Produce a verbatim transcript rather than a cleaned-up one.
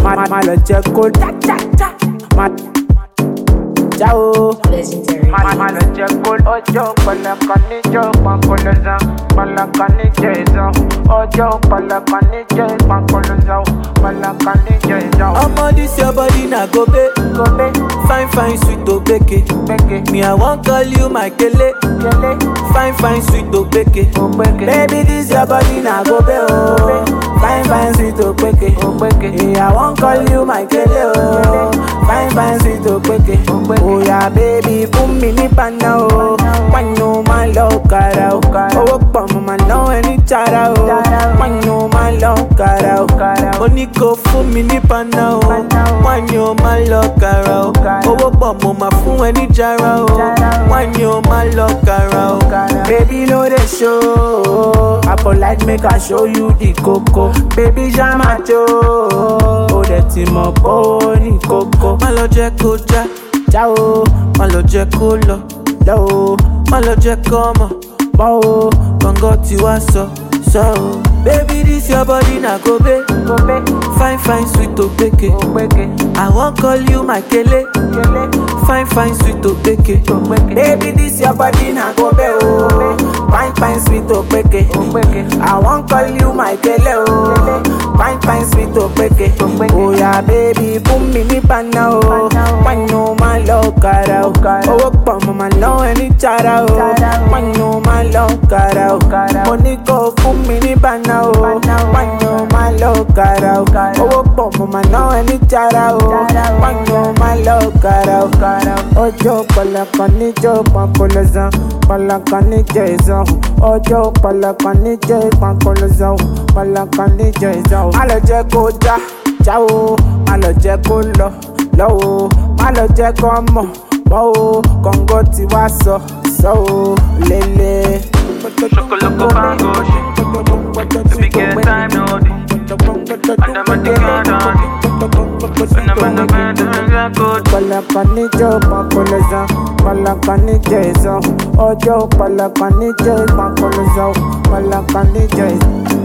má má lọ jẹ́ kó já já já má já o. Legendary. Má má lọ jẹ́ kó ọjọ́ pẹlẹkan níjọ́ pọnkọlọ́sán pẹlẹkan níjọ́ ìzán ọjọ́ pẹlẹkan níjọ́ pọnkọlọ́sán pẹlẹkan níjọ́ ìzán. Omo, this your body na gobe, gobe, fine fine sweet obeke, beke, me I wan call you my kele, kele, fine fine sweet obeke, obeke. baby this your body na gobe oh, fine fine sweet obeke, Obeke. me I wan call you my kele oh, fine fine sweet obeke, oh yeah baby fún mi ní pana o, pàánù máa lọ kàrà o, owó pọ̀ mo máa ná ẹni jara o, pàánù máa lọ kàrà o, ó ní kó fún mi ní pana o, pàánù máa lọ kàrà o, owó pọ̀ mo máa fún ẹni jara o, pàánù máa lọ kàrà o. Baby no dey show, I for like make I show you the koko, baby jama jo, ó dẹ̀ ti mọ̀ bó ní koko, má lọ jẹ́ kó já. Já o, má lọ jẹ́ kó lọ, lọ o, má lọ jẹ́ kó mọ̀, mọ́ o, gbọ̀ngàn tí wàá sọ, sọ o. Baby this your body na gobe, Gobe, fine fine sweet obeke, obeke, I wan call you my kele, kele, fine fine sweet obeke, obeke. baby this your body na gobe o, fine fine sweet obeke, Obeke. I wan call you my kele o, fine fine sweet obeke, oh yeah baby fún mi ní pana o, pàánù máa lọ kàrà o, owó pọ̀ mo máa ná ẹni jara o, pàánù máa lọ kàrà o, mo ní kó fún mi ní pana o, pàánù máa lọ kàrà o, owó pọ̀ mo máa ná ẹni jara o, pàánù máa lọ kàrà o, ọjọ́ pẹlẹkan níjọ́ pọnkọlọ́sán pẹlẹkan níjọ́ ìzán ọjọ́ pẹlẹkan níjọ́ pọnkọlọ́sán pẹlẹkan níjọ́ ìzán. Má lọ jẹ́ kó já já o, má lọ jẹ́ kó lọ lọ o, má lọ jẹ́ kó mọ̀ mọ́ o, kọ̀ǹgọ́ tí wàá sọ sọ o lélẹ̀. Chocolate bango, if we get time no day. And I'm at the garden, and I'm at the garden, good. Pẹlẹkan níjọ́ pọnkọlọ́sán pẹlẹkan níjọ́ ìzán ọjọ́ pẹlẹkan níjọ́ pọnkọlọ́sán pẹlẹkan níjọ́ ìzán.